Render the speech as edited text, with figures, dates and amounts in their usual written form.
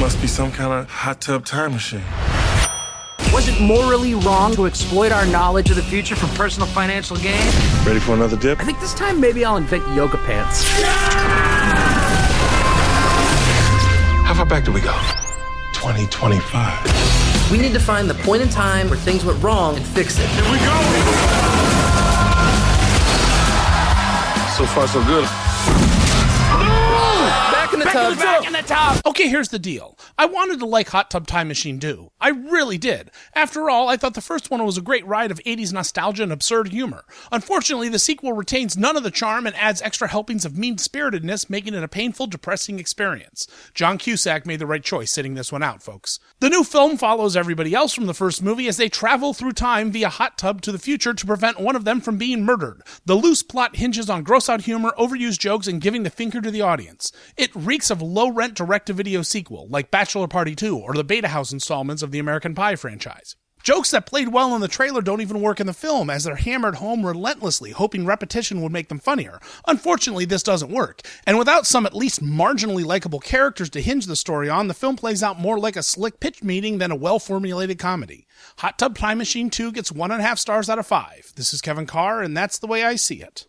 must be some kind of hot tub time machine. Was it morally wrong to exploit our knowledge of the future for personal financial gain? Ready for another dip? I think this time maybe I'll invent yoga pants. How far back do we go? 2025. We need to find the point in time where things went wrong and fix it. Here we go! So far, so good. Back in the tub. Okay, here's the deal. I wanted to like Hot Tub Time Machine 2. I really did. After all, I thought the first one was a great ride of 80s nostalgia and absurd humor. Unfortunately, the sequel retains none of the charm and adds extra helpings of mean-spiritedness, making it a painful, depressing experience. John Cusack made the right choice sitting this one out, folks. The new film follows everybody else from the first movie as they travel through time via hot tub to the future to prevent one of them from being murdered. The loose plot hinges on gross-out humor, overused jokes, and giving the finger to the audience. It reeks of low-rent direct-to-video sequel, like Bachelor Party 2 or the Beta House installments of the American Pie franchise. Jokes that played well in the trailer don't even work in the film, as they're hammered home relentlessly, hoping repetition would make them funnier. Unfortunately, this doesn't work, and without some at least marginally likable characters to hinge the story on, the film plays out more like a slick pitch meeting than a well-formulated comedy. Hot Tub Time Machine 2 gets 1.5 stars out of 5. This is Kevin Carr, and that's the way I see it.